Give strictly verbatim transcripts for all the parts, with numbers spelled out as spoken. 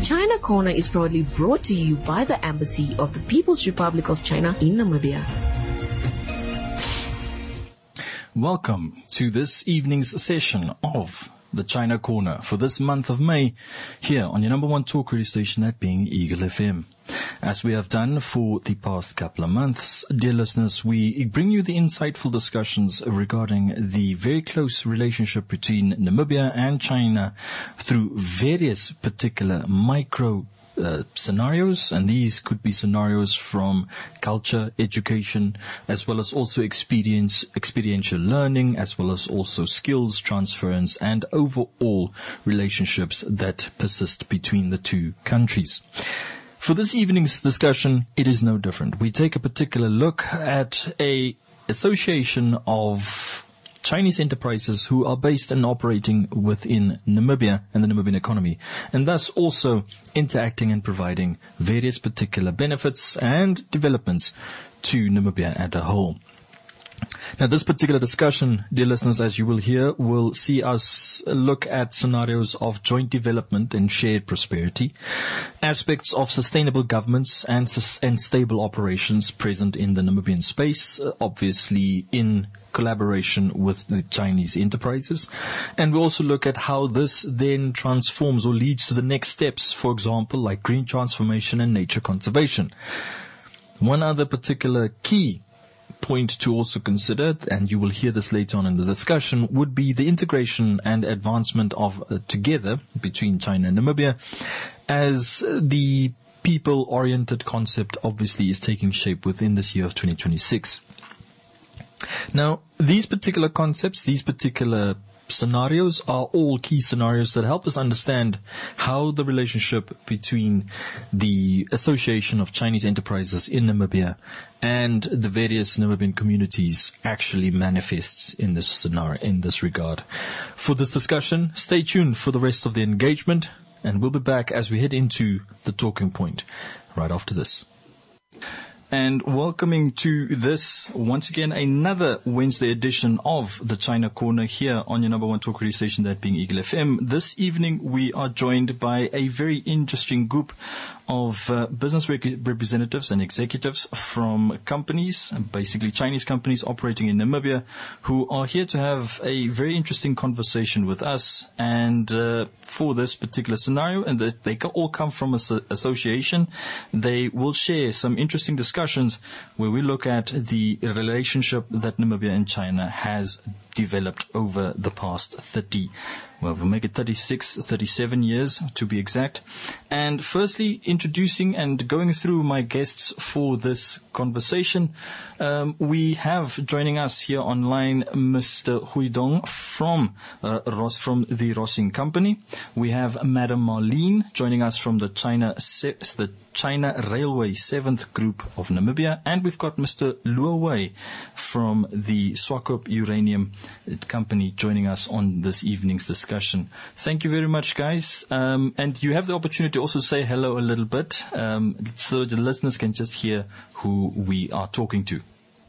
China Corner is proudly brought to you by the Embassy of the People's Republic of China in Namibia. Welcome to this evening's session of the China Corner for this month of May here on your number one talk radio station, that being Eagle F M. As we have done for the past couple of months, dear listeners, we bring you the insightful discussions regarding the very close relationship between Namibia and China through various particular micro Uh, scenarios, and these could be scenarios from culture, education, as well as also experience, experiential learning, as well as also skills transference and overall relationships that persist between the two countries. For this evening's discussion, it is no different. We take a particular look at a association of Chinese enterprises who are based and operating within Namibia and the Namibian economy, and thus also interacting and providing various particular benefits and developments to Namibia as a whole. Now, this particular discussion, dear listeners, as you will hear, will see us look at scenarios of joint development and shared prosperity, aspects of sustainable governments and, and stable operations present in the Namibian space, obviously in collaboration with the Chinese enterprises. And we also look at how this then transforms or leads to the next steps, for example, like green transformation and nature conservation. One other particular key point to also consider, and you will hear this later on in the discussion, would be the integration and advancement of uh, together between China and Namibia, as the people-oriented concept obviously is taking shape within this year of twenty twenty-six. Now, these particular concepts, these particular scenarios are all key scenarios that help us understand how the relationship between the association of Chinese enterprises in Namibia and the various Namibian communities actually manifests in this scenario, in this regard. For this discussion, stay tuned for the rest of the engagement, and we'll be back as we head into the talking point right after this. And welcoming to this, once again, another Wednesday edition of the China Corner here on your number one talk radio station, that being Eagle F M. This evening, we are joined by a very interesting group of uh, business rec- representatives and executives from companies, basically Chinese companies operating in Namibia, who are here to have a very interesting conversation with us. And uh, for this particular scenario, and that they all come from an association, they will share some interesting discussions where we look at the relationship that Namibia and China has developed over the past thirty, well, we'll make it thirty-six, thirty-seven years to be exact. And firstly, introducing and going through my guests for this conversation, um, we have joining us here online Mister Hui Dong from uh, Ross, from the Rossing Company. We have Madam Marlene joining us from the China Se- the China Railway seventh Group of Namibia, and we've got Mister Luo Wei from the Swakop Uranium Company joining us on this evening's discussion. Thank you very much, guys. Um, and you have the opportunity to also say hello a little bit, um, so the listeners can just hear who we are talking to.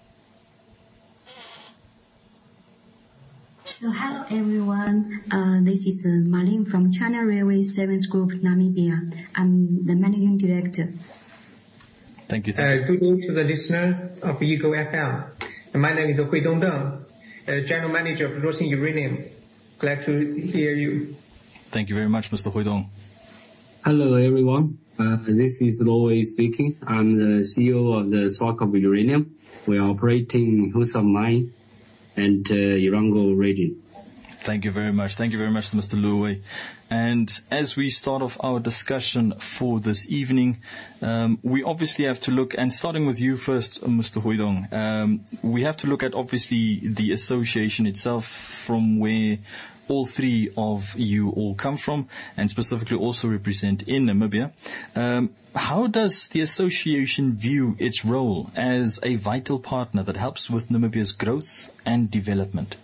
So hello everyone, uh, this is uh, Marlene from China Railway seventh Group Namibia. I'm the Managing Director. Thank you, sir. Uh, good evening to the listener of Eagle F M. My name is Hui Dongdeng, uh, General Manager of Rossing Uranium. Glad to hear you. Thank you very much, Mister Hui Dong. Hello everyone, uh, this is Luo Wei speaking. I'm the C E O of the Swakop Uranium. We are operating Husum Mine and uh, Irango region. Thank you very much. Thank you very much to Mister Luo Wei. And as we start off our discussion for this evening, um, we obviously have to look, and starting with you first, Mister Hui Dong, um, we have to look at obviously the association itself, from where all three of you all come from, and specifically also represent in Namibia. Um, how does the association view its role as a vital partner that helps with Namibia's growth and development?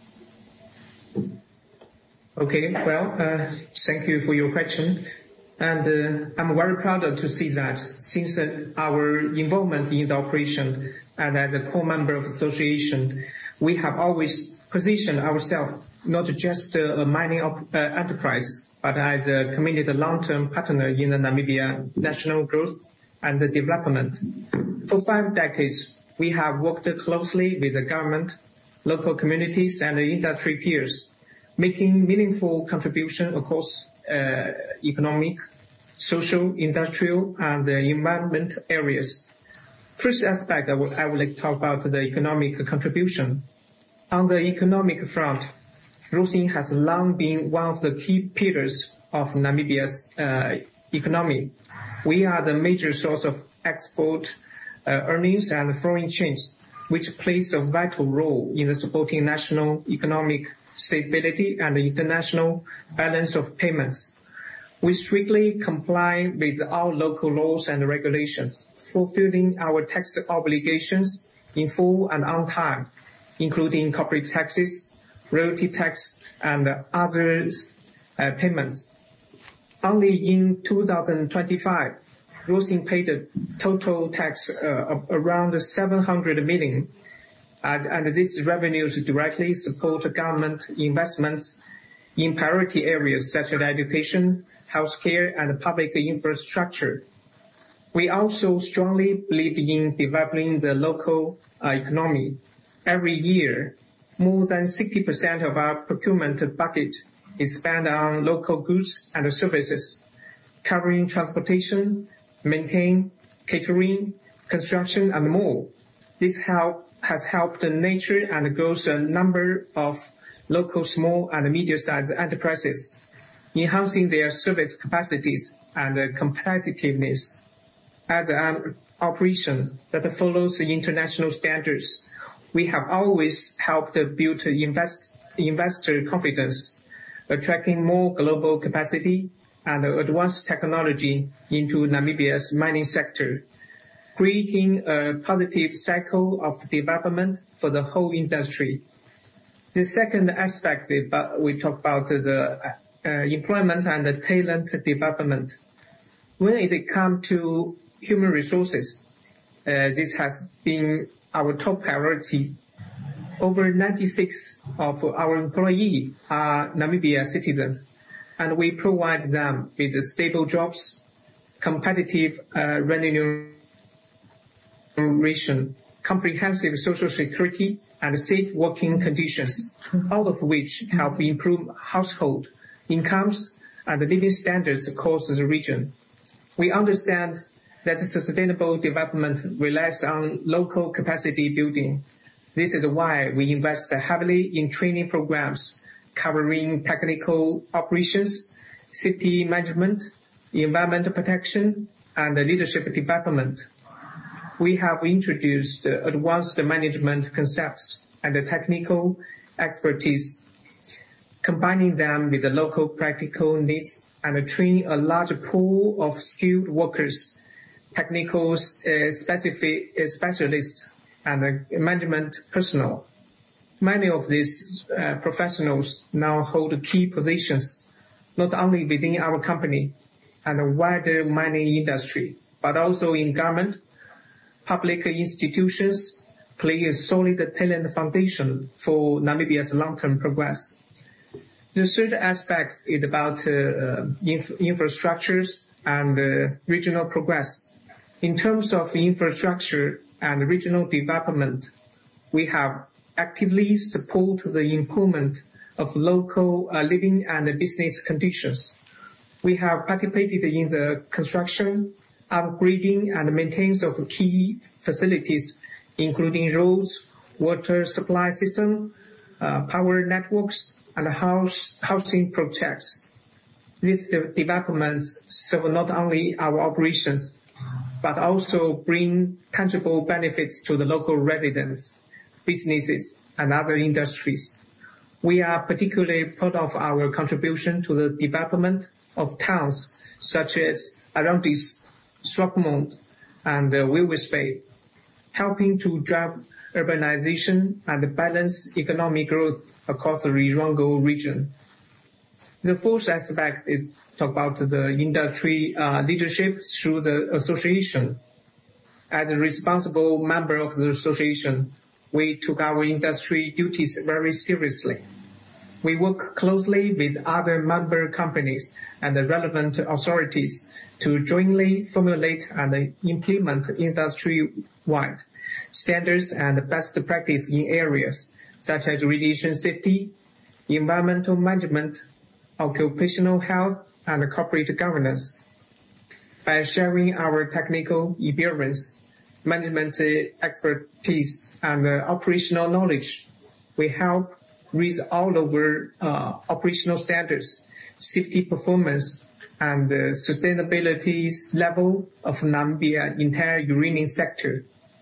Okay, well, uh, thank you for your question. And uh, I'm very proud to see that since uh, our involvement in the operation and as a core member of the association, we have always positioned ourselves not just uh, a mining op- uh, enterprise, but as a committed long-term partner in the Namibia national growth and development. For five decades, we have worked closely with the government, local communities, and industry peers, making meaningful contribution across uh, economic, social, industrial, and uh, environment areas. First aspect, I would, I would like to talk about the economic contribution. On the economic front, roasting has long been one of the key pillars of Namibia's uh, economy. We are the major source of export uh, earnings and foreign exchange, which plays a vital role in supporting national economic stability and the international balance of payments. We strictly comply with all local laws and regulations, fulfilling our tax obligations in full and on time, including corporate taxes, royalty tax, and other uh, payments. Only in two thousand twenty-five, roasting paid a total tax uh, of around seven hundred million, and, and these revenues directly support government investments in priority areas such as education, healthcare, and public infrastructure. We also strongly believe in developing the local uh, economy. Every year, more than sixty percent of our procurement budget is spent on local goods and services, covering transportation, maintenance, catering, construction, and more. This help has helped nurture and grow a number of local small and medium-sized enterprises, enhancing their service capacities and competitiveness. As an operation that follows international standards, we have always helped build invest, investor confidence, attracting more global capacity and advanced technology into Namibia's mining sector, creating a positive cycle of development for the whole industry. The second aspect, we talk about the uh, employment and the talent development. When it comes to human resources, uh, this has been our top priority. Over ninety-six of our employees are Namibia citizens, and we provide them with stable jobs, competitive uh, remuneration, comprehensive social security, and safe working conditions, all of which help improve household incomes and living standards across the region. We understand that sustainable development relies on local capacity building. This is why we invest heavily in training programs covering technical operations, safety management, environmental protection, and leadership development. We have introduced advanced management concepts and technical expertise, combining them with the local practical needs and training a large pool of skilled workers, technical uh, specific, uh, specialists, and uh, management personnel. Many of these uh, professionals now hold key positions, not only within our company and the wider mining industry, but also in government, public institutions, play a solid talent foundation for Namibia's long-term progress. The third aspect is about uh, inf- infrastructures and uh, regional progress. In terms of infrastructure and regional development, we have actively supported the improvement of local uh, living and business conditions. We have participated in the construction, upgrading, and maintenance of key facilities, including roads, water supply system, uh, power networks, and house, housing projects. These de- developments serve not only our operations, but also bring tangible benefits to the local residents, businesses, and other industries. We are particularly proud of our contribution to the development of towns such as Arundis, Swakopmund, and uh, Walvis Bay, helping to drive urbanization and balance economic growth across the Irango region. The fourth aspect is talk about the industry uh, leadership through the association. As a responsible member of the association, we took our industry duties very seriously. We work closely with other member companies and the relevant authorities to jointly formulate and implement industry-wide standards and best practice in areas such as radiation safety, environmental management, occupational health, and corporate governance. By sharing our technical experience, management expertise, and operational knowledge, we help raise all over uh, operational standards, safety performance, and the sustainability level of Namibia's entire uranium sector.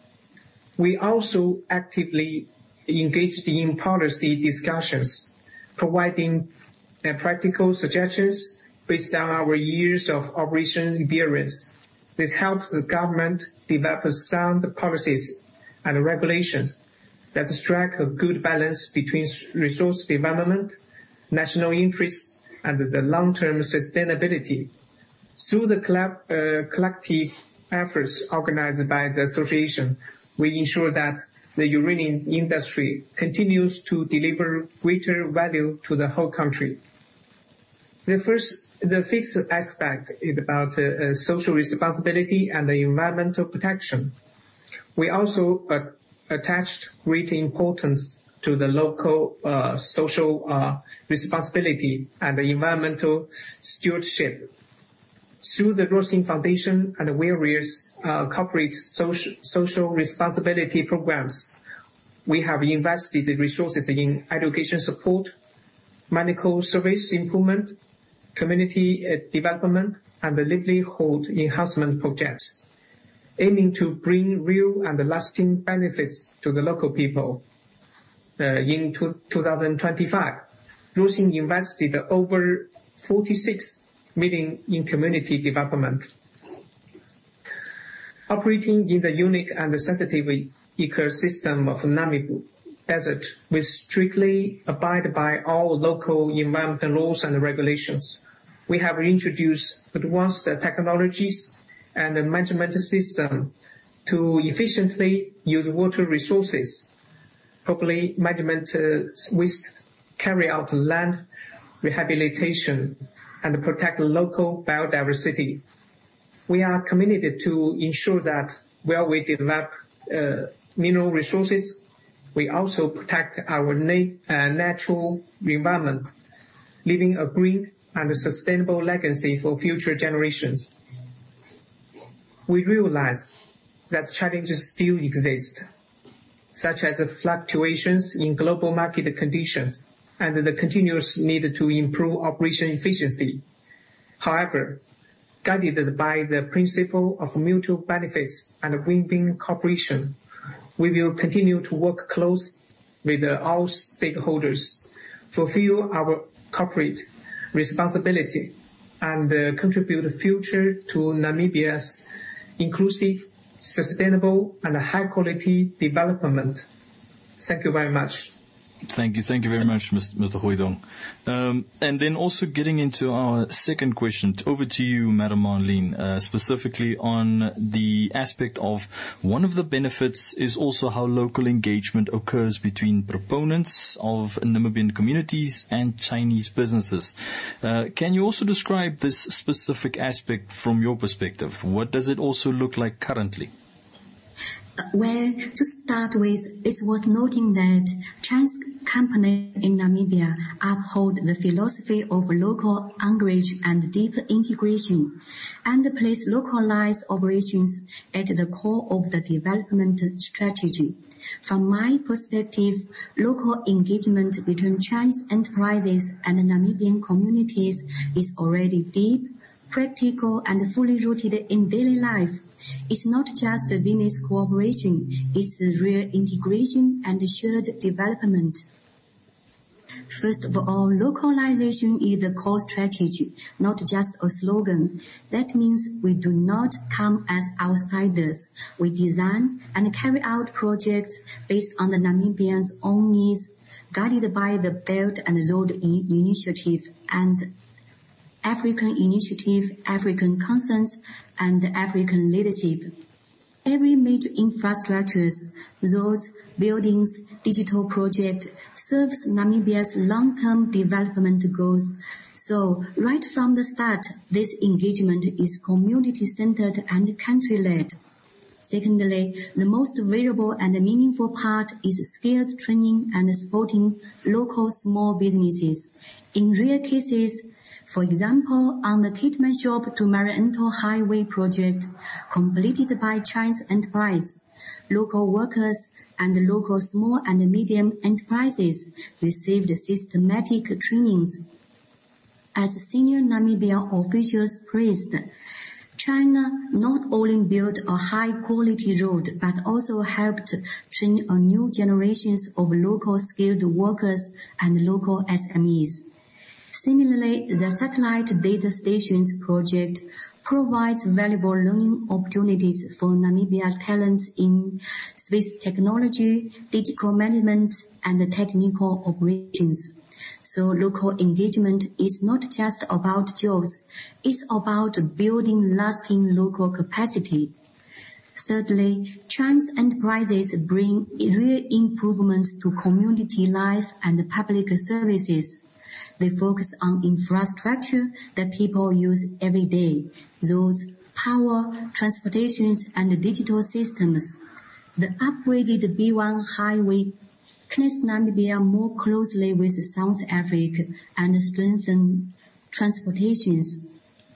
We also actively engaged in policy discussions, providing uh, practical suggestions based on our years of operation experience that helps the government develop sound policies and regulations that strike a good balance between resource development, national interests, and the long-term sustainability. Through the collab, uh, collective efforts organized by the association, we ensure that the uranium industry continues to deliver greater value to the whole country. The first, the fifth aspect is about uh, uh, social responsibility and the environmental protection. We also uh, attached great importance to the local uh, social uh, responsibility and the environmental stewardship. Through the Rosin Foundation and various uh, corporate social, social responsibility programs, we have invested resources in education support, medical service improvement, community uh, development, and the livelihood enhancement projects, aiming to bring real and lasting benefits to the local people. Uh, in two thousand twenty-five, Rosin invested over forty-six million in community development. Operating in the unique and sensitive ecosystem of Namib Desert, we strictly abide by all local environmental laws and regulations. We have introduced advanced technologies and a management system to efficiently use water resources, properly management uh, waste, carry out land rehabilitation, and protect local biodiversity. We are committed to ensure that while we develop uh, mineral resources, we also protect our na uh, natural environment, leaving a green and sustainable legacy for future generations. We realize that challenges still exist, such as the fluctuations in global market conditions and the continuous need to improve operation efficiency. However, guided by the principle of mutual benefits and win-win cooperation, we will continue to work close with all stakeholders, fulfill our corporate responsibility, and uh, contribute future to Namibia's inclusive, sustainable, and high-quality development. Thank you very much. Thank you. Thank you very much, Mister Hoydong. Um, and then also getting into our second question, over to you, Madam Marlene, uh, specifically on the aspect of one of the benefits is also how local engagement occurs between proponents of Namibian communities and Chinese businesses. Uh, can you also describe this specific aspect from your perspective? What does it also look like currently? Well, to start with, it's worth noting that Chinese companies in Namibia uphold the philosophy of local anchorage and deep integration, and place localized operations at the core of the development strategy. From my perspective, local engagement between Chinese enterprises and Namibian communities is already deep, practical, and fully rooted in daily life. It's not just a business cooperation, it's a real integration and shared development. First of all, localization is the core strategy, not just a slogan. That means we do not come as outsiders. We design and carry out projects based on the Namibians' own needs, guided by the Belt and Road Initiative and African Initiative, African Consensus, and African Leadership. Every major infrastructures, roads, buildings, digital project serves Namibia's long-term development goals. So, right from the start, this engagement is community-centered and country-led. Secondly, the most valuable and meaningful part is skills training and supporting local small businesses. In rare cases, for example, on the Kitman Shop to Mariento Highway project completed by Chinese enterprise, local workers and local small and medium enterprises received systematic trainings. As senior Namibian officials praised, China not only built a high-quality road, but also helped train a new generations of local skilled workers and local S M Es. Similarly, the Satellite Data Stations project provides valuable learning opportunities for Namibia talents in space technology, digital management, and technical operations. So local engagement is not just about jobs, it's about building lasting local capacity. Thirdly, Chinese enterprises bring real improvements to community life and public services. They focus on infrastructure that people use every day, roads, power, transportations, and digital systems. The upgraded B one highway connects Namibia more closely with South Africa and strengthens transportations.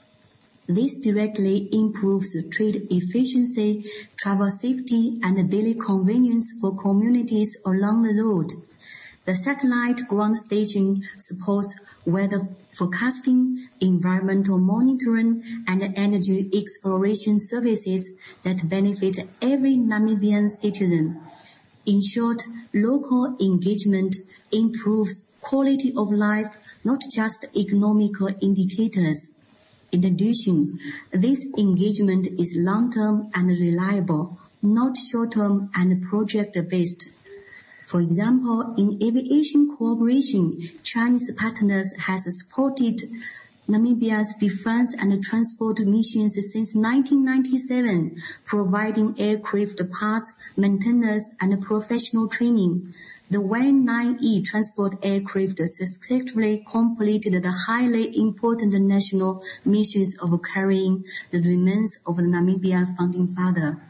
This directly improves trade efficiency, travel safety, and daily convenience for communities along the road. The satellite ground station supports weather forecasting, environmental monitoring, and energy exploration services that benefit every Namibian citizen. In short, local engagement improves quality of life, not just economical indicators. In addition, this engagement is long-term and reliable, not short-term and project-based. For example, in aviation cooperation, Chinese partners have supported Namibia's defense and transport missions since nineteen ninety-seven, providing aircraft parts, maintenance, and professional training. The one nine E transport aircraft successfully completed the highly important national missions of carrying the remains of the Namibia founding father.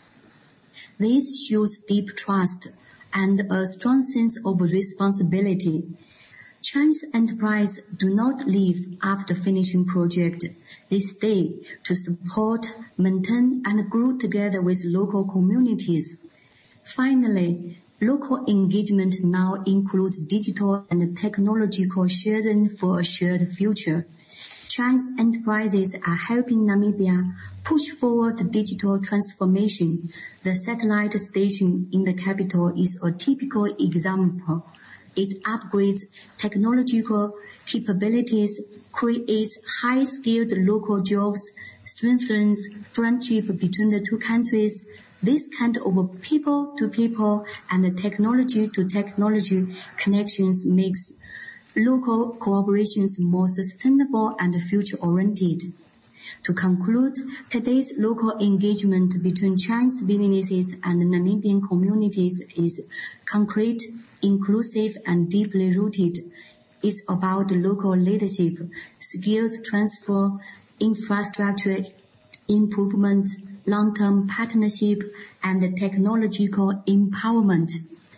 This shows deep trust and a strong sense of responsibility. Chinese enterprises do not leave after finishing project. They stay to support, maintain, and grow together with local communities. Finally, local engagement now includes digital and technological sharing for a shared future. Chinese enterprises are helping Namibia push forward digital transformation. The satellite station in the capital is a typical example. It upgrades technological capabilities, creates high-skilled local jobs, strengthens friendship between the two countries. This kind of people-to-people and technology-to-technology connections makes local cooperations more sustainable and future-oriented. To conclude, today's local engagement between Chinese businesses and Namibian communities is concrete, inclusive, and deeply rooted. It's about local leadership, skills transfer, infrastructure improvement, long-term partnership, and technological empowerment.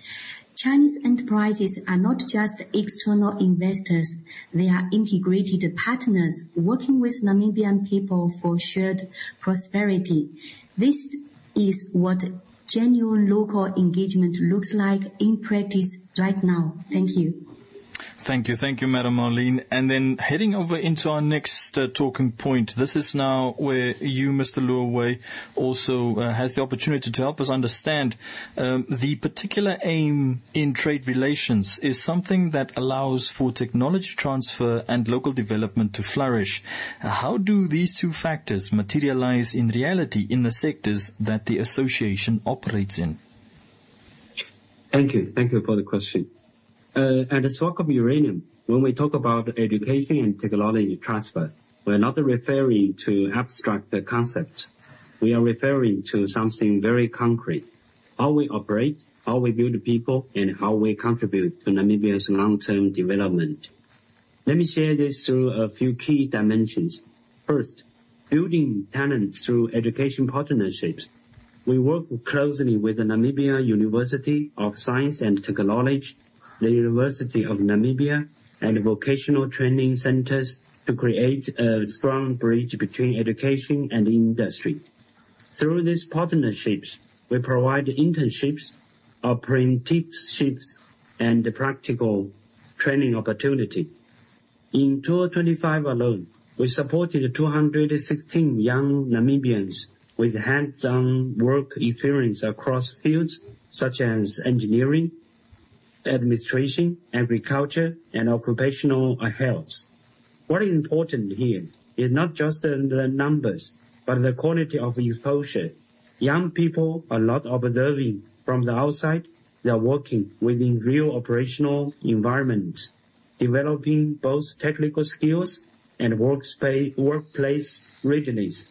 Chinese enterprises are not just external investors, they are integrated partners working with Namibian people for shared prosperity. This is what genuine local engagement looks like in practice right now. Thank you. Thank you. Thank you, Madam Marlene. And then heading over into our next uh, talking point. This is now where you, Mister Luowei, also uh, has the opportunity to help us understand um, the particular aim in trade relations is something that allows for technology transfer and local development to flourish. Uh, how do these two factors materialize in reality in the sectors that the association operates in? Thank you. Thank you for the question. Uh, at the Swakop Uranium, when we talk about education and technology transfer, we're not referring to abstract concepts. we are referring to something very concrete: how we operate, how we build people, and how we contribute to Namibia's long-term development. Let me share this through a few key dimensions. First, building talent through education partnerships. We work closely with the Namibia University of Science and Technology, the University of Namibia, and vocational training centers to create a strong bridge between education and industry. Through these partnerships, we provide internships, apprenticeships, and practical training opportunity. In twenty twenty-five alone, we supported two hundred sixteen young Namibians with hands-on work experience across fields such as engineering, administration, agriculture, and occupational health. What is important here is not just the numbers, but the quality of exposure. Young people are not observing from the outside. They are working within real operational environments, developing both technical skills and workspace, workplace readiness.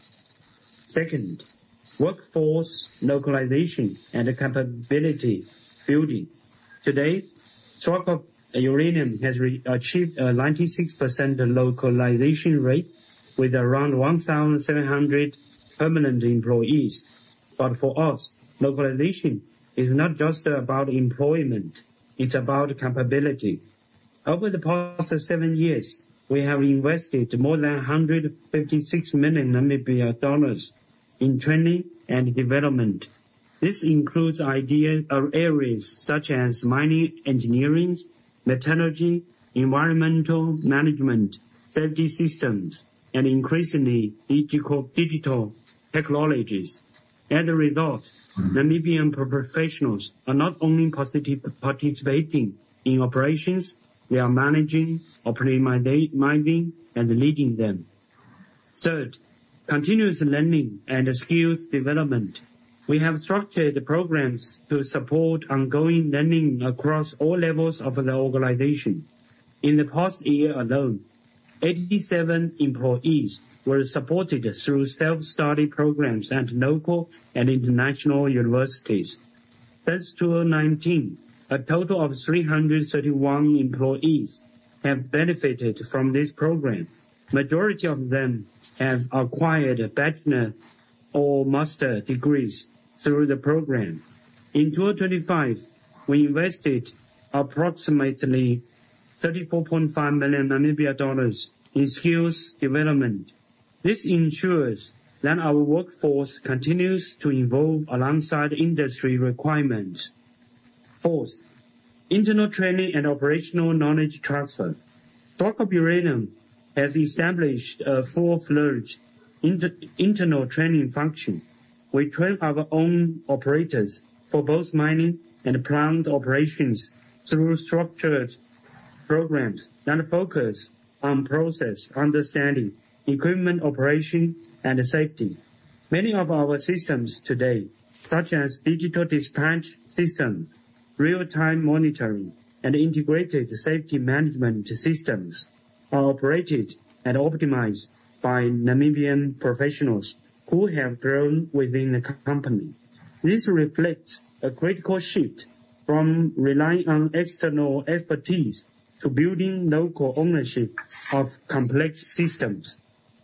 Second, workforce localization and capability building. Today, Swakop Uranium has re- achieved a ninety-six percent localization rate with around one thousand seven hundred permanent employees. But for us, localization is not just about employment, it's about capability. Over the past seven years, we have invested more than one hundred fifty-six million Namibia dollars in training and development. This includes idea areas such as mining engineering, metallurgy, environmental management, safety systems, and increasingly digital, digital technologies. As a result, Namibian professionals are not only participating in operations, they are managing, optimizing, and leading them. Third, continuous learning and skills development. We have structured programs to support ongoing learning across all levels of the organization. In the past year alone, eighty-seven employees were supported through self-study programs at local and international universities. Since twenty nineteen, a total of three hundred thirty-one employees have benefited from this program. Majority of them have acquired bachelor or master degrees through the program. In twenty twenty-five, we invested approximately thirty-four point five million Namibia dollars in skills development. This ensures that our workforce continues to evolve alongside industry requirements. Fourth, internal training and operational knowledge transfer. Swakop Uranium has established a full-fledged inter- internal training function. We train our own operators for both mining and plant operations through structured programs that focus on process understanding, equipment operation, and safety. Many of our systems today, such as digital dispatch systems, real-time monitoring, and integrated safety management systems, are operated and optimized by Namibian professionals who have grown within the company. This reflects a critical shift from relying on external expertise to building local ownership of complex systems.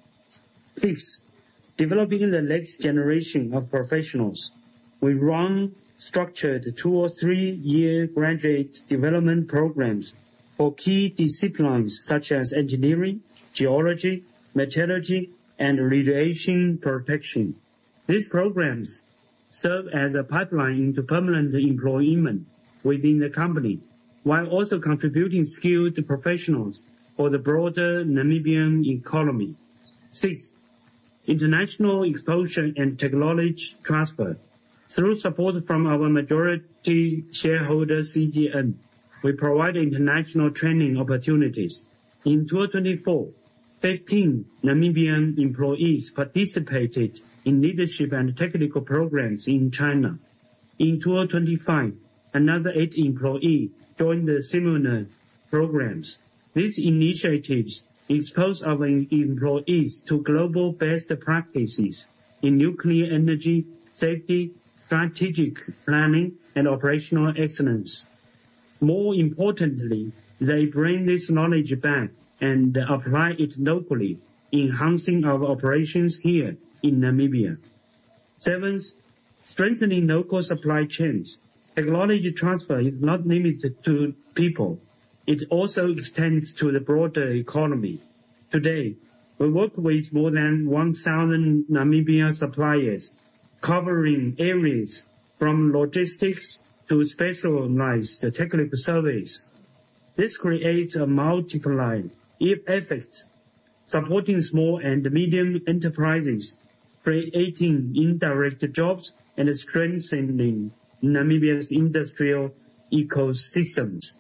Fifth, developing the next generation of professionals. We run structured two or three-year graduate development programs for key disciplines such as engineering, geology, metallurgy, and radiation protection. These programs serve as a pipeline into permanent employment within the company, while also contributing skilled professionals for the broader Namibian economy. Sixth, international exposure and technology transfer. Through support from our majority shareholder C G N, we provide international training opportunities. In twenty twenty-four, fifteen Namibian employees participated in leadership and technical programs in China. In twenty twenty-five, another eight employees joined the similar programs. These initiatives expose our employees to global best practices in nuclear energy, safety, strategic planning, and operational excellence. More importantly, they bring this knowledge back and apply it locally, enhancing our operations here in Namibia. Seventh, strengthening local supply chains. Technology transfer is not limited to people. It also extends to the broader economy. Today, we work with more than one thousand Namibia suppliers, covering areas from logistics to specialized technical service. This creates a multiplier effect, supporting small and medium enterprises, creating indirect jobs and strengthening Namibia's industrial ecosystems.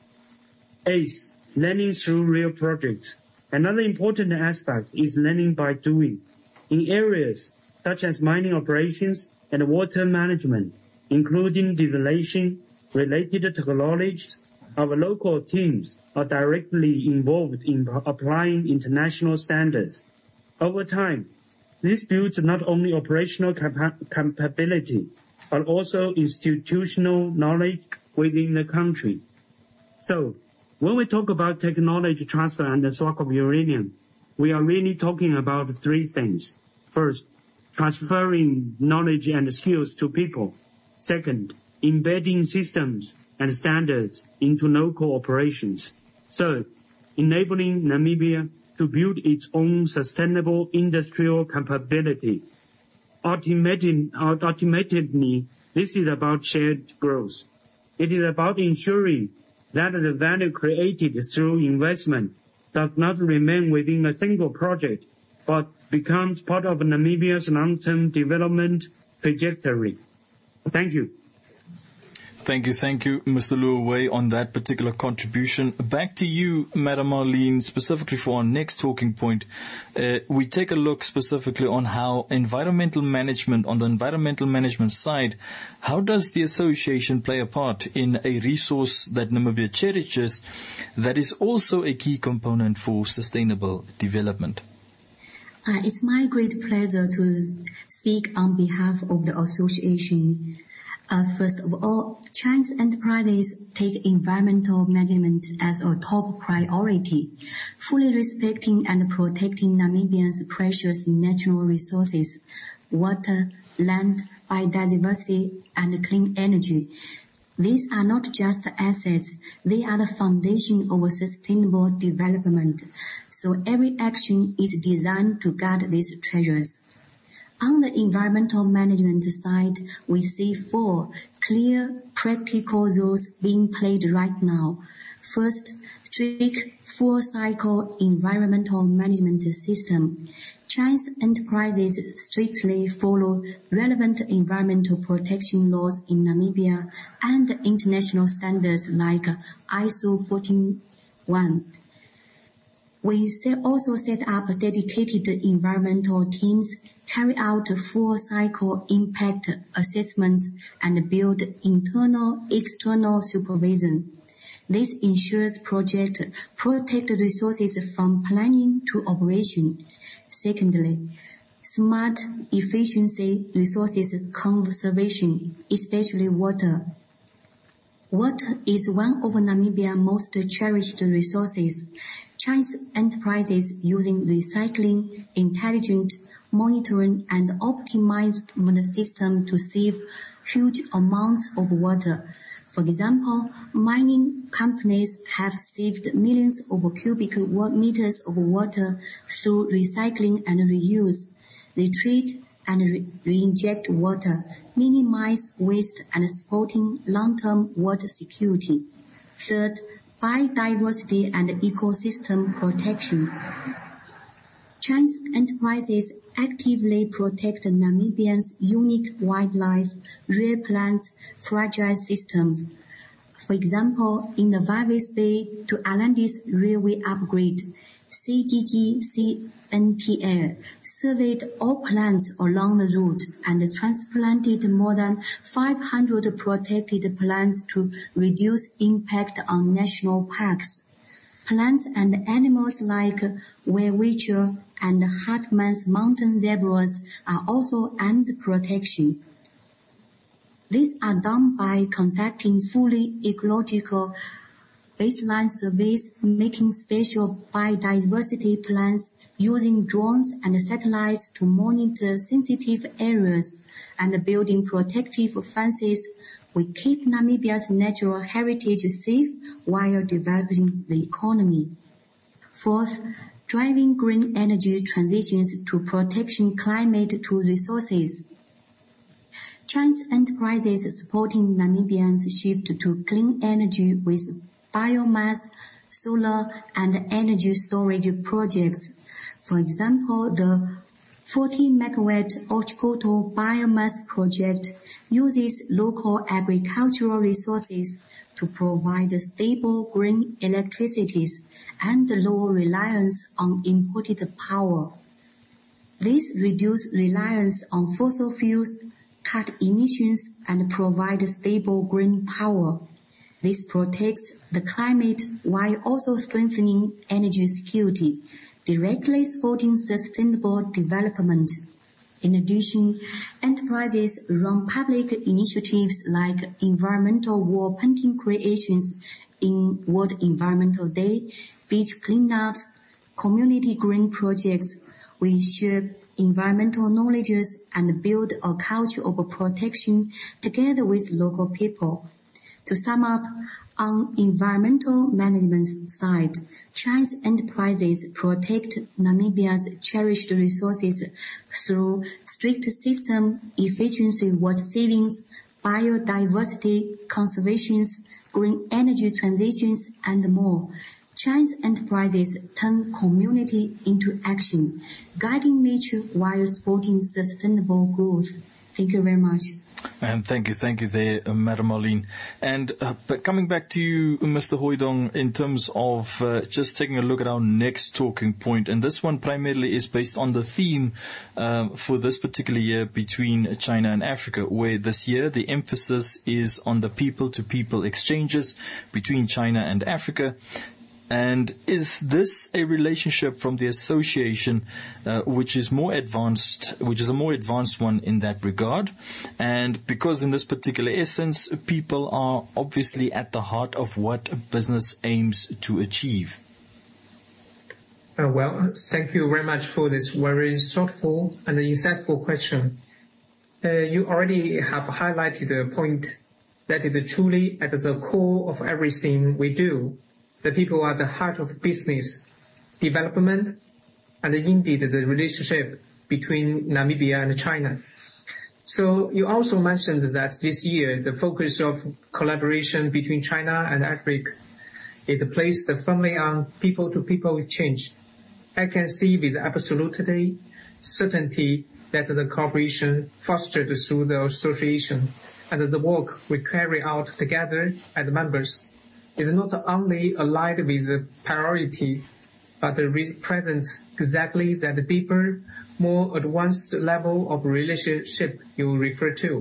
Eighth, learning through real projects. Another important aspect is learning by doing. In areas such as mining operations and water management, including devaluation related technologies, our local teams are directly involved in applying international standards. Over time, this builds not only operational capa- capability, but also institutional knowledge within the country. So, when we talk about technology transfer and the swap of uranium, we are really talking about three things. First, transferring knowledge and skills to people. Second, embedding systems and standards into local operations. Third, enabling Namibia to build its own sustainable industrial capability. Ultimately, ultimately, this is about shared growth. It is about ensuring that the value created through investment does not remain within a single project, but becomes part of Namibia's long-term development trajectory. Thank you. Thank you, thank you, Mister Luaway, on that particular contribution. Back to you, Madam Marlene, specifically for our next talking point. Uh, we take a look specifically on how environmental management, on the environmental management side, how does the association play a part in a resource that Namibia cherishes that is also a key component for sustainable development? Uh, it's my great pleasure to speak on behalf of the association. Uh, first of all, Chinese enterprises take environmental management as a top priority, fully respecting and protecting Namibia's precious natural resources, water, land, biodiversity, and clean energy. These are not just assets, they are the foundation of sustainable development. So every action is designed to guard these treasures. On the environmental management side, we see four clear, practical roles being played right now. First, strict full-cycle environmental management system. Chinese enterprises strictly follow relevant environmental protection laws in Namibia and international standards like I S O fourteen one. We also set up dedicated environmental teams, carry out full-cycle impact assessments, and build internal, external supervision. This ensures projects protect resources from planning to operation. Secondly, smart efficiency resources conservation, especially water. Water is one of Namibia's most cherished resources. Chinese enterprises using recycling, intelligent monitoring, and optimized system to save huge amounts of water. For example, mining companies have saved millions of cubic meters of water through recycling and reuse. They treat and re- reinject water, minimize waste, and supporting long-term water security. Third, biodiversity and ecosystem protection. Chinese enterprises actively protect Namibia's unique wildlife, rare plants, fragile systems. For example, in the Walvis Bay to Atlantis Railway upgrade, C G G C N T L surveyed all plants along the route and transplanted more than five hundred protected plants to reduce impact on national parks. Plants and animals like welwitschia, and Hartmann's mountain zebras are also under protection. These are done by conducting fully ecological baseline surveys, making spatial biodiversity plans, using drones and satellites to monitor sensitive areas, and building protective fences. We keep Namibia's natural heritage safe while developing the economy. Fourth, driving green energy transitions to protection climate to resources. Chinese enterprises supporting Namibians' shift to clean energy with biomass, solar, and energy storage projects. For example, the forty megawatt Otjikoto biomass project uses local agricultural resources to provide stable green electricity and lower reliance on imported power. This reduces reliance on fossil fuels, cut emissions, and provide stable green power. This protects the climate while also strengthening energy security, directly supporting sustainable development. In addition, enterprises run public initiatives like environmental wall painting creations in World Environmental Day, beach cleanups, community green projects. We share environmental knowledges and build a culture of protection together with local people. To sum up, on environmental management side, Chinese enterprises protect Namibia's cherished resources through strict system, efficiency water savings, biodiversity conservations, green energy transitions, and more. Chinese enterprises turn community into action, guiding nature while supporting sustainable growth. Thank you very much. And thank you, thank you there, uh, Madam Marlene. And uh, but coming back to you, Mister Hoydong, in terms of uh, just taking a look at our next talking point, and this one primarily is based on the theme um, for this particular year between China and Africa, where this year the emphasis is on the people-to-people exchanges between China and Africa. And is this a relationship from the association uh, which is more advanced, which is a more advanced one in that regard? And because in this particular essence, people are obviously at the heart of what business aims to achieve. Uh, well, thank you very much for this very thoughtful and insightful question. Uh, you already have highlighted the point that it is truly at the core of everything we do. The people are the heart of business, development, and indeed the relationship between Namibia and China. So you also mentioned that this year the focus of collaboration between China and Africa is placed firmly on people-to-people exchange. I can see with absolute certainty that the cooperation fostered through the association and the work we carry out together as members is not only aligned with the priority, but represents exactly that deeper, more advanced level of relationship you refer to.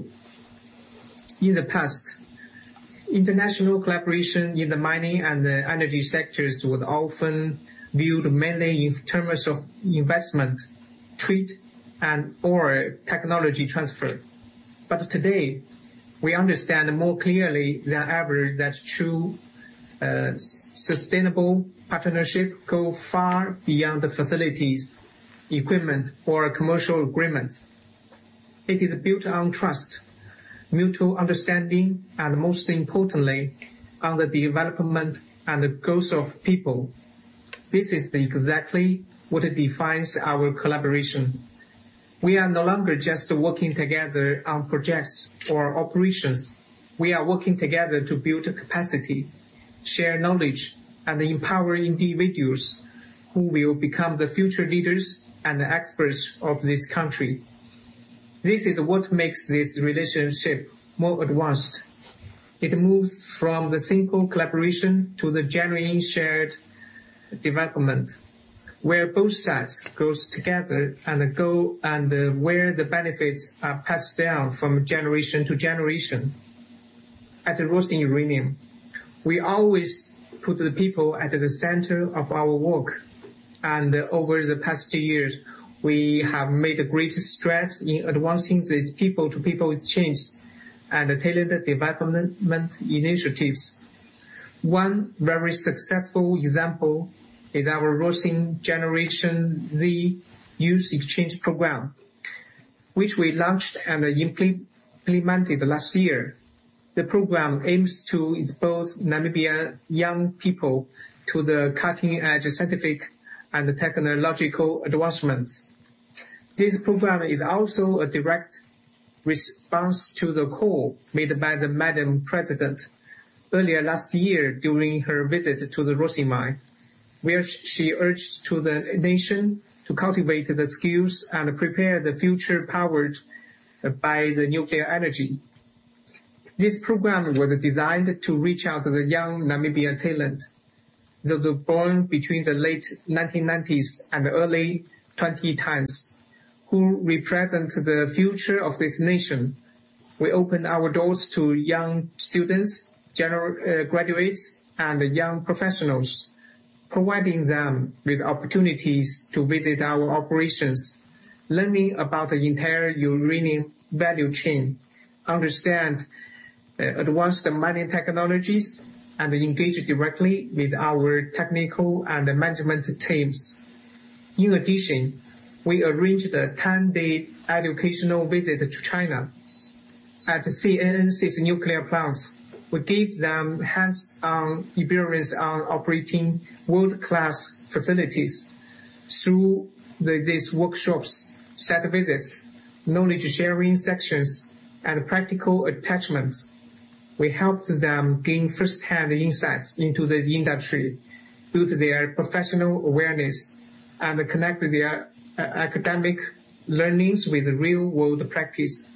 In the past, international collaboration in the mining and the energy sectors was often viewed mainly in terms of investment, trade, and or technology transfer. But today, we understand more clearly than ever that true Uh, sustainable partnership go far beyond the facilities, equipment, or commercial agreements. It is built on trust, mutual understanding, and most importantly, on the development and the growth of people. This is exactly what defines our collaboration. We are no longer just working together on projects or operations. We are working together to build capacity, share knowledge, and empower individuals who will become the future leaders and experts of this country. This is what makes this relationship more advanced. It moves from the simple collaboration to the genuine shared development, where both sides go together and go and uh, where the benefits are passed down from generation to generation. At Rosin Uranium, we always put the people at the center of our work, And uh, over the past two years, we have made great strides in advancing these people-to-people exchange and talent development initiatives. One very successful example is our Rosin Generation Z Youth Exchange Program, which we launched and implemented last year. The program aims to expose Namibian young people to the cutting-edge scientific and technological advancements. This program is also a direct response to the call made by the Madam President earlier last year during her visit to the Rosin mine, where she urged to the nation to cultivate the skills and prepare the future powered by the nuclear energy. This program was designed to reach out to the young Namibian talent, those born between the late nineteen nineties and the early twenty tens, who represent the future of this nation. We open our doors to young students, general uh, graduates, and young professionals, providing them with opportunities to visit our operations, learning about the entire uranium value chain, understand uh, advanced mining technologies, and engage directly with our technical and management teams. In addition, we arranged a ten-day educational visit to China. At C N N C's nuclear plants, we gave them hands-on experience on operating world-class facilities. Through the, these workshops, site visits, knowledge-sharing sections, and practical attachments, we helped them gain first-hand insights into the industry, build their professional awareness, and connect their uh, academic learnings with real-world practice.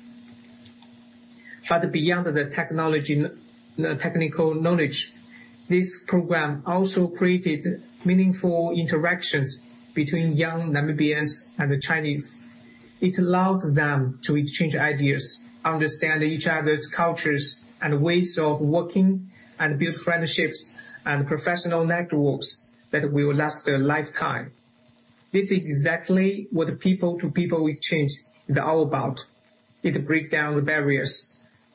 But beyond the technology, the technical knowledge, this program also created meaningful interactions between young Namibians and the Chinese. It allowed them to exchange ideas, understand each other's cultures and ways of working, and build friendships and professional networks that will last a lifetime. This is exactly what people-to-people exchange is all about. It breaks down the barriers,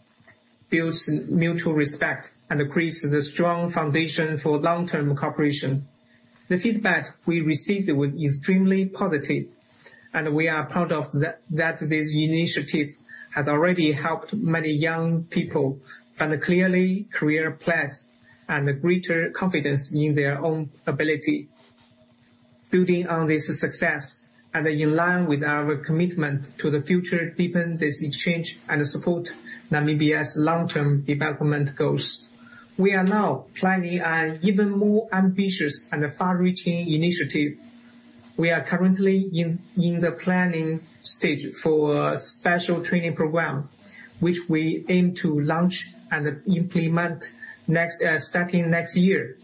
builds mutual respect, and creates a strong foundation for long-term cooperation. The feedback we received was extremely positive, and we are proud of that, that this initiative has already helped many young people find clearly career paths and greater confidence in their own ability. Building on this success and in line with our commitment to the future deepen this exchange and support Namibia's long-term development goals, we are now planning an even more ambitious and far-reaching initiative. We are currently in, in the planning stage for a special training program, which we aim to launch and implement next, uh, starting next year.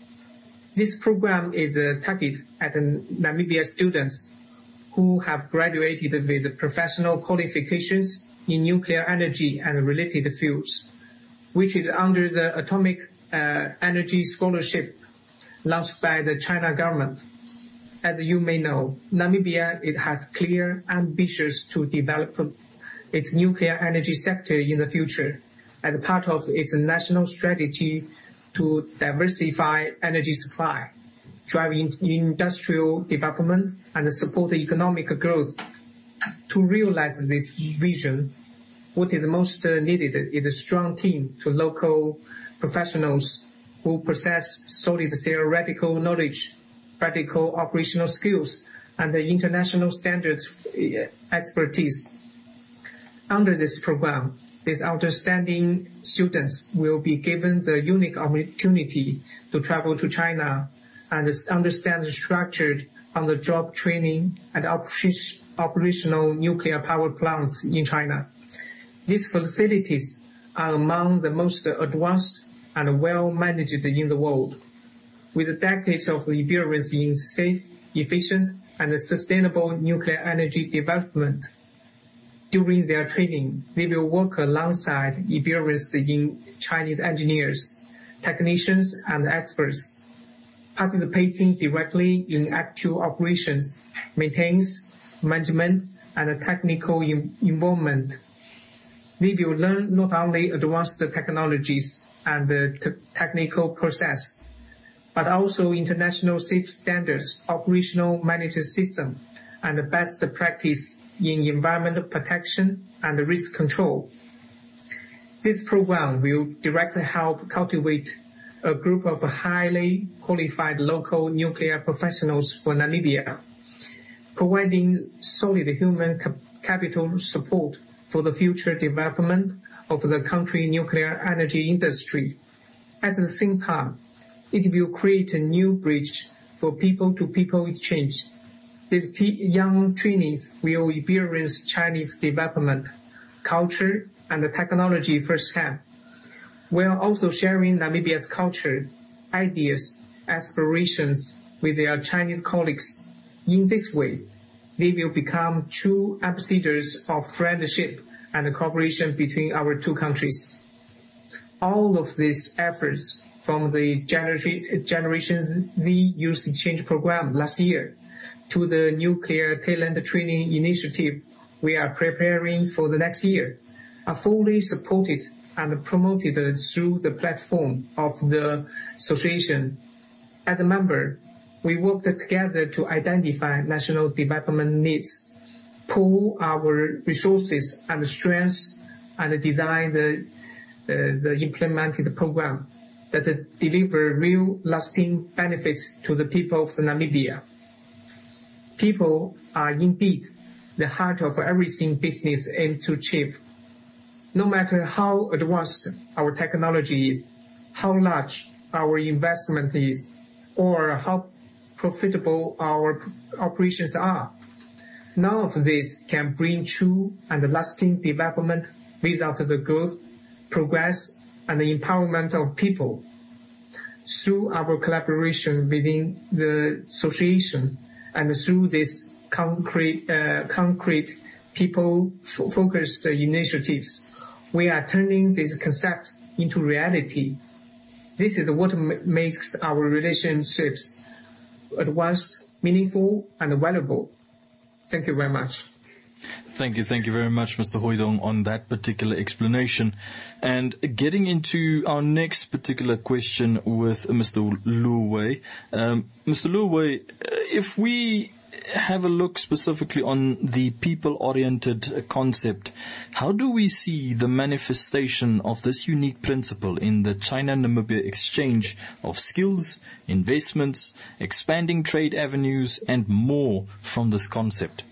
This program is uh, targeted at Namibia students who have graduated with professional qualifications in nuclear energy and related fields, which is under the Atomic uh, Energy Scholarship launched by the China government. As you may know, Namibia it has clear ambitions to develop its nuclear energy sector in the future as part of its national strategy to diversify energy supply, drive in industrial development, and support economic growth. To realize this vision, what is most needed is a strong team of local professionals who possess solid theoretical knowledge, practical operational skills, and the international standards expertise. Under this program, these outstanding students will be given the unique opportunity to travel to China and understand the structured on-the-job training and operational nuclear power plants in China. These facilities are among the most advanced and well-managed in the world. With decades of experience in safe, efficient, and sustainable nuclear energy development, during their training, they will work alongside experienced in Chinese engineers, technicians, and experts. participating directly in actual operations, maintenance, management, and technical in- involvement. They will learn not only advanced technologies and the t- technical process, but also international safe standards, operational management system, and best practice in environmental protection and risk control. This program will directly help cultivate a group of highly qualified local nuclear professionals for Namibia, providing solid human cap- capital support for the future development of the country's nuclear energy industry. At the same time, it will create a new bridge for people-to-people exchange. These p- young trainees will experience Chinese development, culture, and technology firsthand, while also sharing Namibia's culture, ideas, aspirations with their Chinese colleagues. In this way, they will become true ambassadors of friendship and cooperation between our two countries. All of these efforts from the Genera- Generation Z Youth Exchange Program last year to the Nuclear Talent Training Initiative we are preparing for the next year are fully supported and promoted through the platform of the association. As a member, we worked together to identify national development needs, pool our resources and strengths, and design the, uh, the implemented program that deliver real lasting benefits to the people of Namibia. People are indeed the heart of everything business aims to achieve. No matter how advanced our technology is, how large our investment is, or how profitable our operations are, none of this can bring true and lasting development without the growth, progress, and the empowerment of people. Through our collaboration within the association and through this concrete, uh, concrete people-focused initiatives, we are turning this concept into reality. This is what m- makes our relationships advanced, meaningful, and valuable. Thank you very much. Thank you, thank you very much, Mister Hoidong, on that particular explanation. And getting into our next particular question with Mister Lu Wei. Um, Mister Lu Wei, if we have a look specifically on the people-oriented concept, how do we see the manifestation of this unique principle in the China-Namibia exchange of skills, investments, expanding trade avenues, and more from this concept?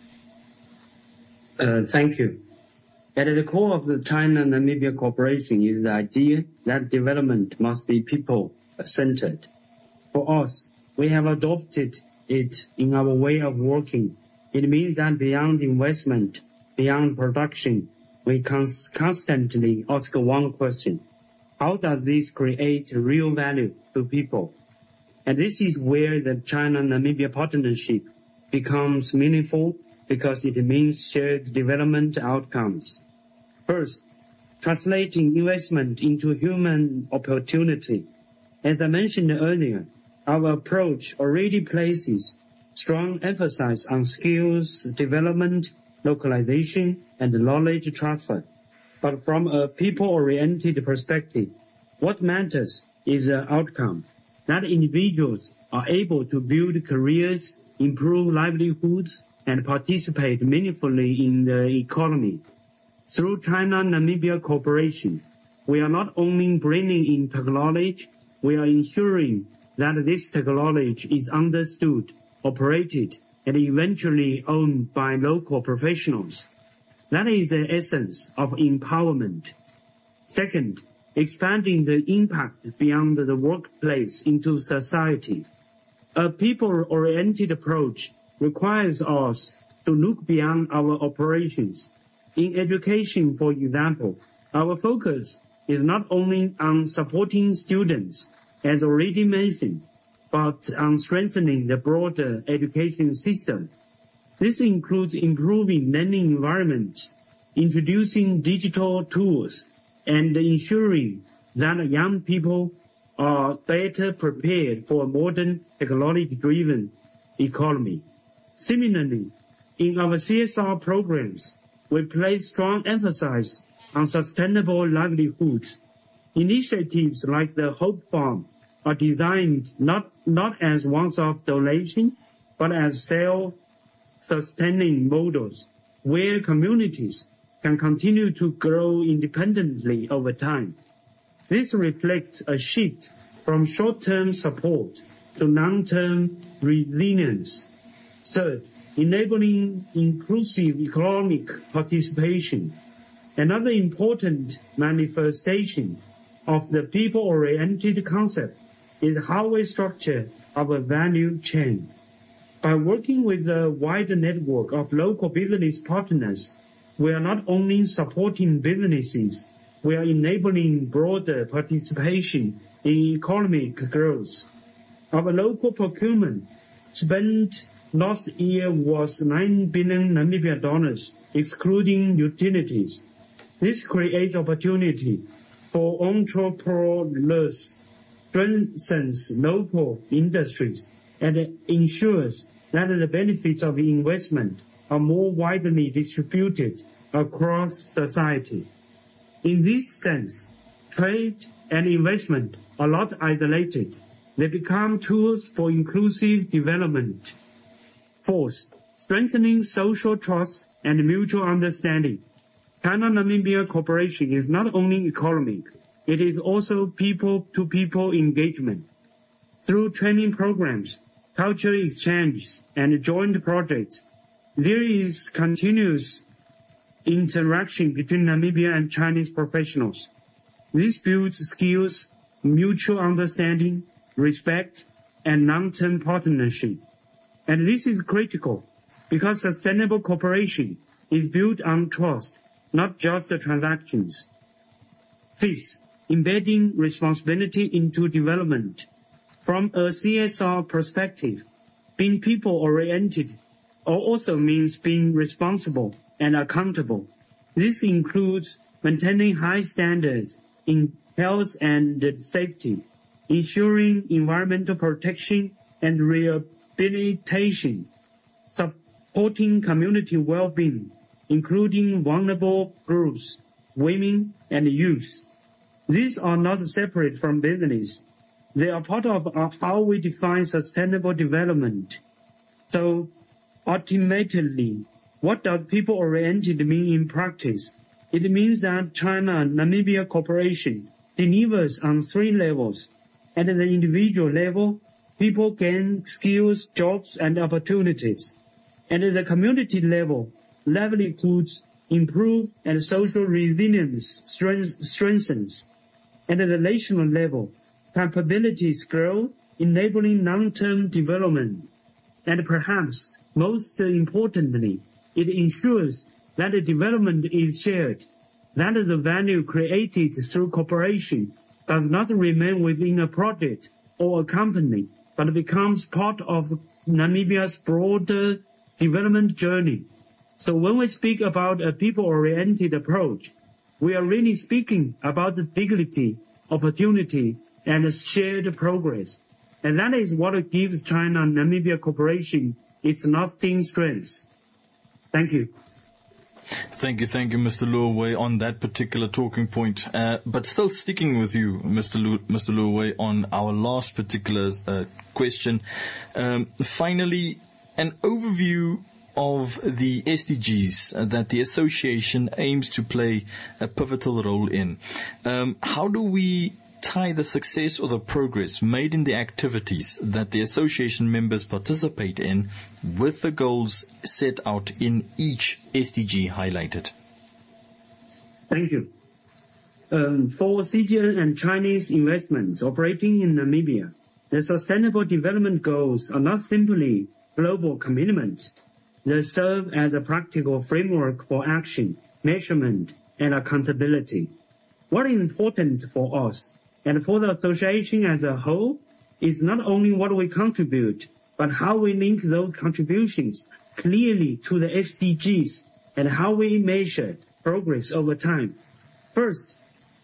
Uh, thank you. At the core of the China-Namibia cooperation is the idea that development must be people-centered. For us, we have adopted it in our way of working. It means that beyond investment, beyond production, we cons- constantly ask one question: how does this create real value to people? And this is where the China-Namibia partnership becomes meaningful, because it means shared development outcomes. First, translating investment into human opportunity. As I mentioned earlier, our approach already places strong emphasis on skills development, localization, and knowledge transfer. But from a people-oriented perspective, what matters is the outcome, that individuals are able to build careers, improve livelihoods, and participate meaningfully in the economy. Through China-Namibia cooperation, we are not only bringing in technology, we are ensuring that this technology is understood, operated, and eventually owned by local professionals. That is the essence of empowerment. Second, expanding the impact beyond the workplace into society. A people-oriented approach requires us to look beyond our operations. In education, for example, our focus is not only on supporting students, as already mentioned, but on strengthening the broader education system. This includes improving learning environments, introducing digital tools, and ensuring that young people are better prepared for a modern technology-driven economy. Similarly, in our C S R programs, we place strong emphasis on sustainable livelihood. Initiatives like the Hope Farm are designed not, not as one-off donation, but as self-sustaining models where communities can continue to grow independently over time. This reflects a shift from short-term support to long-term resilience. Third, enabling inclusive economic participation. Another important manifestation of the people-oriented concept is how we structure our value chain. By working with a wider network of local business partners, we are not only supporting businesses, we are enabling broader participation in economic growth. Our local procurement spent last year was nine billion Namibia dollars, excluding utilities. This creates opportunity for entrepreneurs, strengthens local industries, and ensures that the benefits of investment are more widely distributed across society. In this sense, trade and investment are not isolated. They become tools for inclusive development. Fourth, strengthening social trust and mutual understanding. China-Namibia cooperation is not only economic, it is also people-to-people engagement. Through training programs, cultural exchanges, and joint projects, there is continuous interaction between Namibia and Chinese professionals. This builds skills, mutual understanding, respect, and long-term partnership. And this is critical because sustainable cooperation is built on trust, not just transactions. Fifth, embedding responsibility into development. From a C S R perspective, being people-oriented also means being responsible and accountable. This includes maintaining high standards in health and safety, ensuring environmental protection and rehabilitation, supporting community well-being, including vulnerable groups, women, and youth. These are not separate from business. They are part of how we define sustainable development. So, ultimately, what does people-oriented mean in practice? It means that China-Namibia cooperation delivers on three levels. At the individual level, people gain skills, jobs, and opportunities. At the community level, livelihoods improve and social resilience strengthens. At the national level, capabilities grow, enabling long-term development. And perhaps most importantly, it ensures that the development is shared, that the value created through cooperation does not remain within a project or a company, but becomes part of Namibia's broader development journey. So when we speak about a people-oriented approach, we are really speaking about the dignity, opportunity, and shared progress. And that is what gives China-Namibia cooperation its lasting strength. Thank you. Thank you, thank you, Mister Luowei, on that particular talking point. Uh, but still sticking with you, Mister Lu, Mister Luowei, on our last particular uh, question. Um, finally, an overview of the S D Gs that the association aims to play a pivotal role in. Um, how do we tie the success or the progress made in the activities that the association members participate in with the goals set out in each S D G highlighted? Thank you. Um, for C G N and Chinese investments operating in Namibia, the Sustainable Development Goals are not simply global commitments. They serve as a practical framework for action, measurement, and accountability. What is important for us and for the association as a whole is not only what we contribute, but how we link those contributions clearly to the S D Gs and how we measure progress over time. First,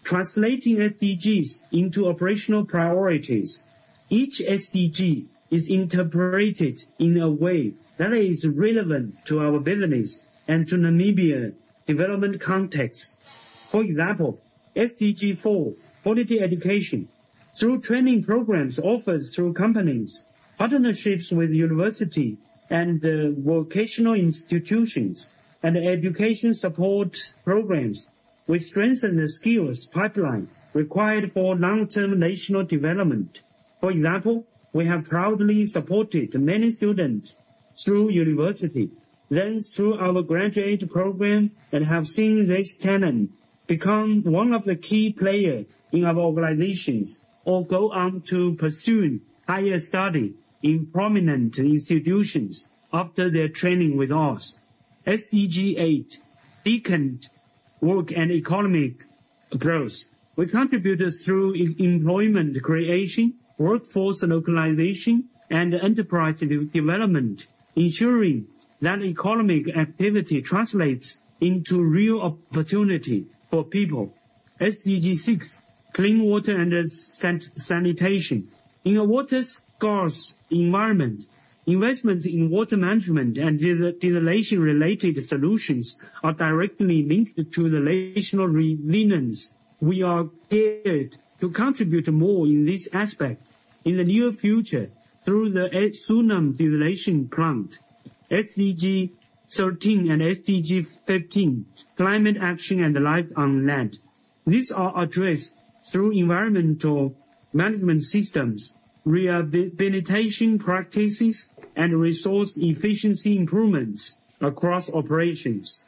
translating S D Gs into operational priorities. Each S D G is interpreted in a way that is relevant to our business and to Namibia development context. For example, S D G four, quality education, through training programs offered through companies, partnerships with university and uh, vocational institutions, and education support programs, we strengthen the skills pipeline required for long-term national development. For example, we have proudly supported many students through university, then through our graduate program, and have seen this talent become one of the key players in our organizations or go on to pursue higher study in prominent institutions after their training with us. S D G eight, decent work and economic growth. We contributed through employment creation, workforce localization, and enterprise development, ensuring that economic activity translates into real opportunity for people. S D G six, clean water and sanitation. In a water-scarce environment, investments in water management and desalination-related solutions are directly linked to the national resilience. We are geared to contribute more in this aspect in the near future through the Sunam desalination plant. S D G thirteen and S D G fifteen, climate action and life on land. These are addressed through environmental management systems, rehabilitation practices, and resource efficiency improvements across operations.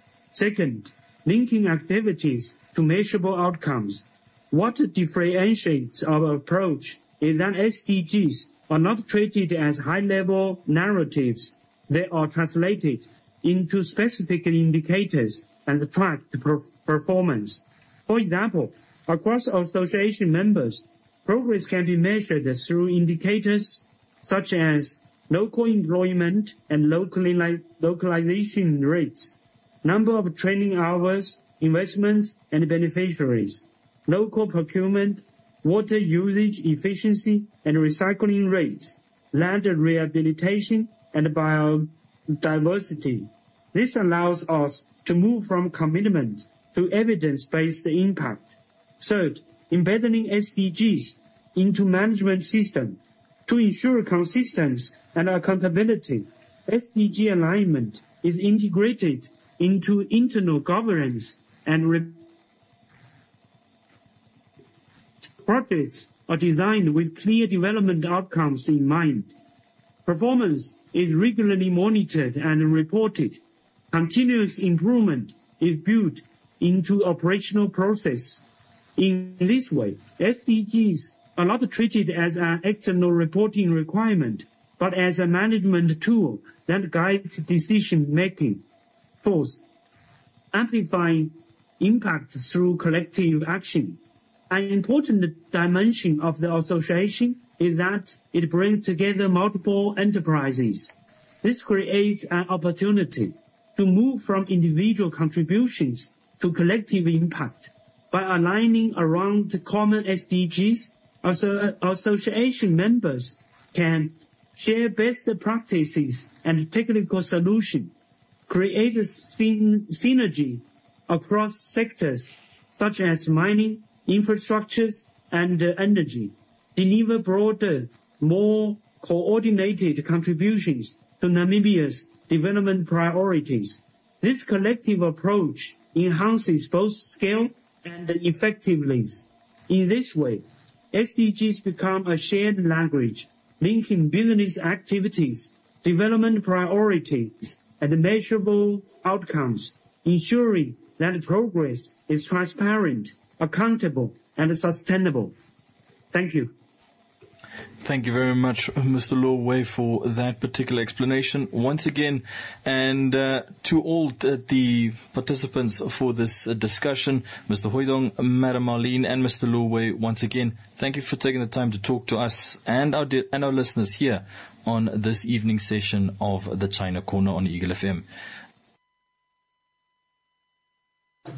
Second, linking activities to measurable outcomes. What differentiates our approach is that S D Gs are not treated as high-level narratives. They are translated into specific indicators and tracked per- performance. For example, across association members, progress can be measured through indicators such as local employment and locali- localization rates, number of training hours, investments and beneficiaries, local procurement, water usage efficiency and recycling rates, land rehabilitation and biodiversity. This allows us to move from commitment to evidence-based impact. Third, embedding S D Gs into management system to ensure consistency and accountability. S D G alignment is integrated into internal governance and re- projects are designed with clear development outcomes in mind. Performance is regularly monitored and reported. Continuous improvement is built into operational process. In this way, S D Gs are not treated as an external reporting requirement, but as a management tool that guides decision-making. Fourth, amplifying impact through collective action. An important dimension of the association is that it brings together multiple enterprises. This creates an opportunity to move from individual contributions to collective impact. By aligning around common S D Gs, association members can share best practices and technical solutions, create a syn- synergy across sectors such as mining, infrastructures, and uh, energy, deliver broader, more coordinated contributions to Namibia's development priorities. This collective approach enhances both scale and effectiveness. In this way, S D Gs become a shared language, linking business activities, development priorities, and measurable outcomes, ensuring that progress is transparent, accountable, and sustainable. Thank you. Thank you very much, Mister Loway, for that particular explanation once again. And uh, to all uh, the participants for this uh, discussion, Mister Hoidong, Madam Marlene, and Mister Loway, once again, thank you for taking the time to talk to us and our, di- and our listeners here on this evening session of the China Corner on Eagle F M.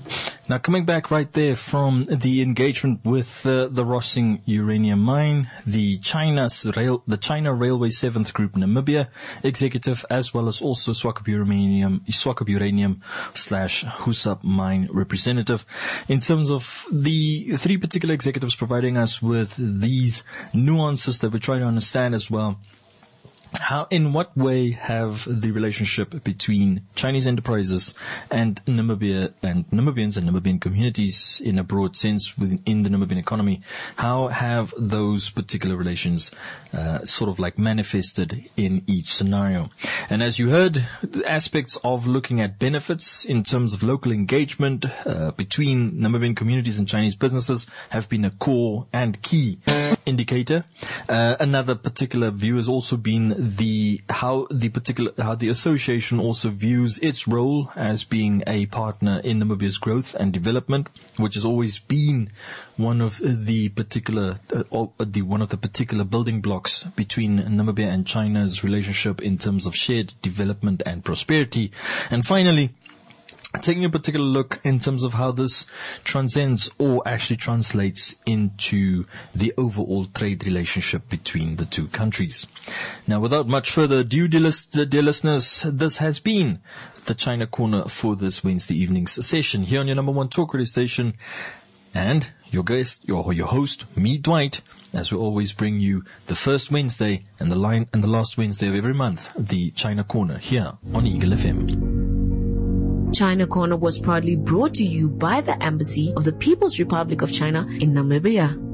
Now, coming back right there from the engagement with uh, the Rossing uranium mine, the China's rail, the China Railway Seventh Group Namibia executive, as well as also Swakop Uranium, Swakop Uranium slash Husab mine representative, in terms of the three particular executives providing us with these nuances that we're trying to understand as well. How, in what way have the relationship between Chinese enterprises and Namibia and Namibians and Namibian communities in a broad sense within the Namibian economy, how have those particular relations uh, sort of like manifested in each scenario? And as you heard, aspects of looking at benefits in terms of local engagement uh, between Namibian communities and Chinese businesses have been a core and key indicator. Uh, another particular view has also been the how the particular how the association also views its role as being a partner in Namibia's growth and development, which has always been one of the particular uh, the one of the particular building blocks between Namibia and China's relationship in terms of shared development and prosperity. And finally, taking a particular look in terms of how this transcends or actually translates into the overall trade relationship between the two countries. Now, without much further ado, dear, list, dear listeners, this has been the China Corner for this Wednesday evening's session here on your number one talk radio station. And your guest, your, your host, me, Dwight, as we always bring you the first Wednesday and the line and the last Wednesday of every month, the China Corner here on Eagle F M. China Corner was proudly brought to you by the Embassy of the People's Republic of China in Namibia.